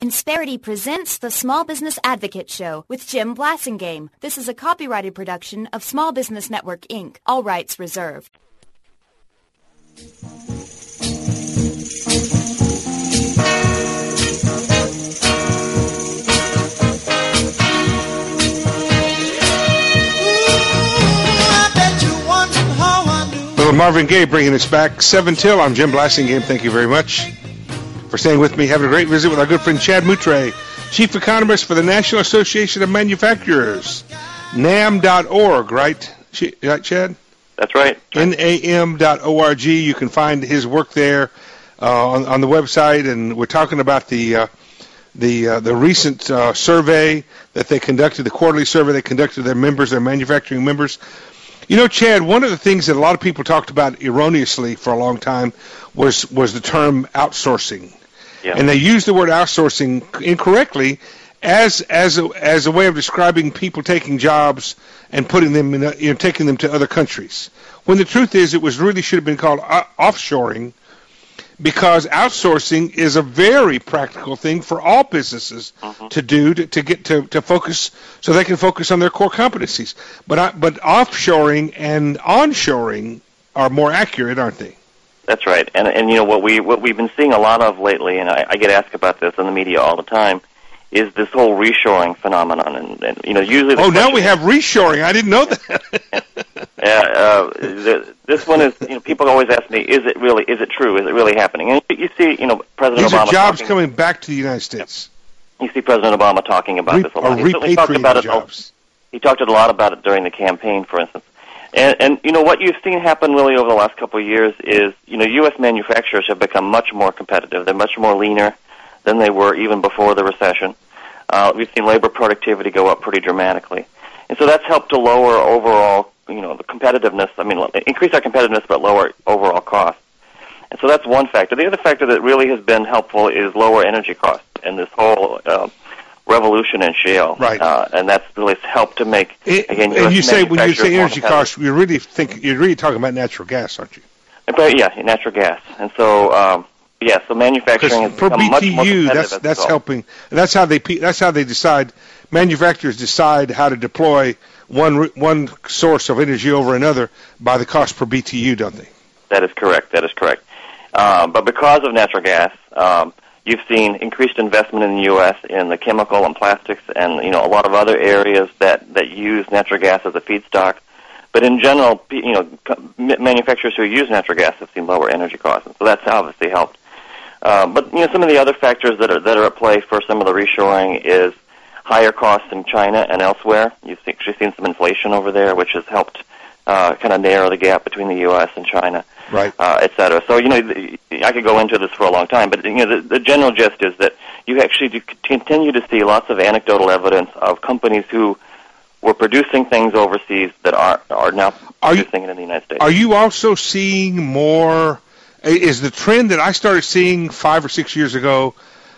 Insperity presents the Small Business Advocate Show with Jim Blasingame. This is a copyrighted production of Small Business Network, Inc., all rights reserved. Little Marvin Gaye bringing us back 7 till. I'm Jim Blasingame. Thank you very much for staying with me, having a great visit with our good friend Chad Moutre, Chief Economist for the National Association of Manufacturers, NAM.org, right, Chad? That's right. NAM.org. You can find his work there on the website, and we're talking about the recent survey that they conducted, the quarterly survey they conducted their members, their manufacturing members. You know, Chad, one of the things that a lot of people talked about erroneously for a long time was the term outsourcing. Yeah. And they used the word outsourcing incorrectly as a way of describing people taking jobs and putting them in taking them to other countries. When the truth is, it really should have been called offshoring, because outsourcing is a very practical thing for all businesses to do to get to focus, so they can focus on their core competencies. But offshoring and onshoring are more accurate, aren't they? That's right. And you know what we've been seeing a lot of lately, and I get asked about this in the media all the time, is this whole reshoring phenomenon. And you know, usually now we have reshoring. I didn't know that. This one is, you know, people always ask me, is it true? Is it really happening? And you see, you know, President Obama. These are jobs coming back to the United States. You see President Obama talking about this a lot. He certainly talked about jobs. He talked a lot about it during the campaign, for instance. And you know, what you've seen happen really over the last couple of years is, you know, U.S. manufacturers have become much more competitive. They're much more leaner than they were even before the recession. We've seen labor productivity go up pretty dramatically. And so that's helped to lower overall, you know, the competitiveness. I mean, increase our competitiveness but lower overall costs. And so that's one factor. The other factor that really has been helpful is lower energy costs and this whole revolution in shale. Right. And that's really helped to make, again, and you say, when you say energy costs, you're really talking about natural gas, aren't you? But, yeah, natural gas. And so, so manufacturing has become much more competitive. That's helping. That's how they decide. Manufacturers decide how to deploy one source of energy over another by the cost per BTU, don't they? That is correct. But because of natural gas, you've seen increased investment in the U.S. in the chemical and plastics and, you know, a lot of other areas that use natural gas as a feedstock. But in general, you know, manufacturers who use natural gas have seen lower energy costs, and so that's obviously helped. But you know, some of the other factors that are at play for some of the reshoring is higher costs in China and elsewhere. You've actually seen some inflation over there, which has helped kind of narrow the gap between the U.S. and China, right? Et cetera. So you know, I could go into this for a long time, but you know, the general gist is that you actually continue to see lots of anecdotal evidence of companies who were producing things overseas that are now producing it in the United States. Are you also seeing more? Is the trend that I started seeing 5 or 6 years ago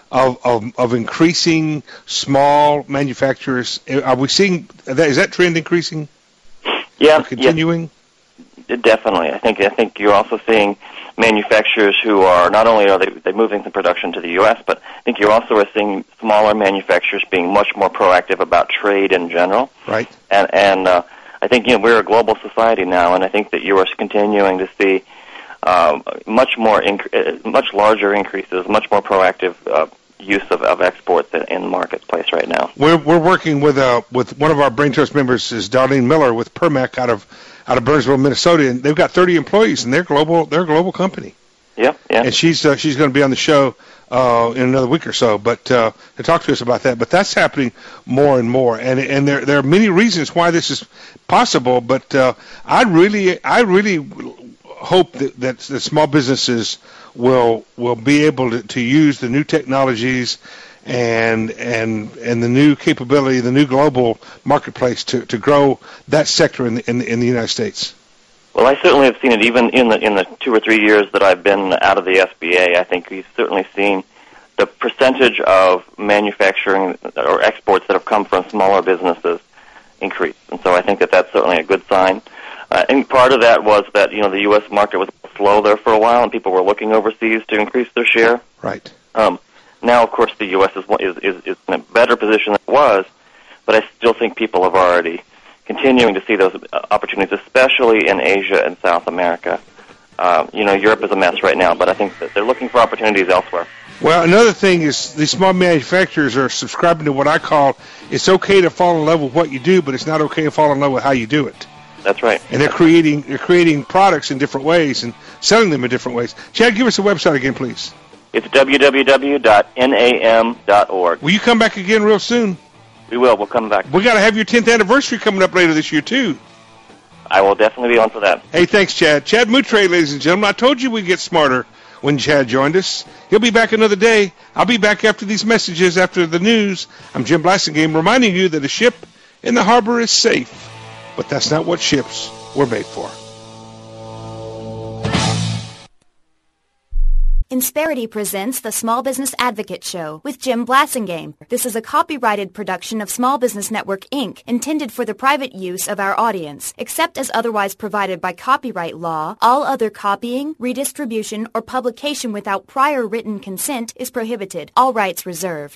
of increasing small manufacturers? Are we seeing that? Is that trend increasing? Yeah, continuing. Yeah, definitely. I think you're also seeing manufacturers who are not only are they moving the production to the U.S., but I think you're also seeing smaller manufacturers being much more proactive about trade in general. Right. And I think, you know, we're a global society now, and I think that you are continuing to see much larger increases, much more proactive use of exports in the marketplace right now. We're working with one of our Brain Trust members is Darlene Miller with Permac out of Burnsville, Minnesota, and they've got 30 employees, and they're a global company. Yeah. And she's going to be on the show in another week or so, but to talk to us about that. But that's happening more and more, and there are many reasons why this is possible. But I really hope that the small businesses will be able to use the new technologies and the new capability, the new global marketplace to grow that sector in the United States. Well, I certainly have seen it even in the 2 or 3 years that I've been out of the SBA. I think we've certainly seen the percentage of manufacturing or exports that have come from smaller businesses increase, and so I think that that's certainly a good sign. And part of that was that, you know, the U.S. market was slow there for a while, and people were looking overseas to increase their share. Right. Now, of course, the U.S. is in a better position than it was, but I still think people have already continuing to see those opportunities, especially in Asia and South America. Europe is a mess right now, but I think that they're looking for opportunities elsewhere. Well, another thing is these small manufacturers are subscribing to what I call it's okay to fall in love with what you do, but it's not okay to fall in love with how you do it. That's right. And they're creating products in different ways and selling them in different ways. Chad, give us the website again, please. It's www.nam.org. Will you come back again real soon? We will. We'll come back. We got to have your 10th anniversary coming up later this year, too. I will definitely be on for that. Hey, thanks, Chad. Chad Moutre, ladies and gentlemen. I told you we'd get smarter when Chad joined us. He'll be back another day. I'll be back after these messages, after the news. I'm Jim Blasingame, reminding you that a ship in the harbor is safe, but that's not what ships were made for. Insperity presents the Small Business Advocate Show with Jim Blasingame. This is a copyrighted production of Small Business Network, Inc., intended for the private use of our audience. Except as otherwise provided by copyright law, all other copying, redistribution, or publication without prior written consent is prohibited. All rights reserved.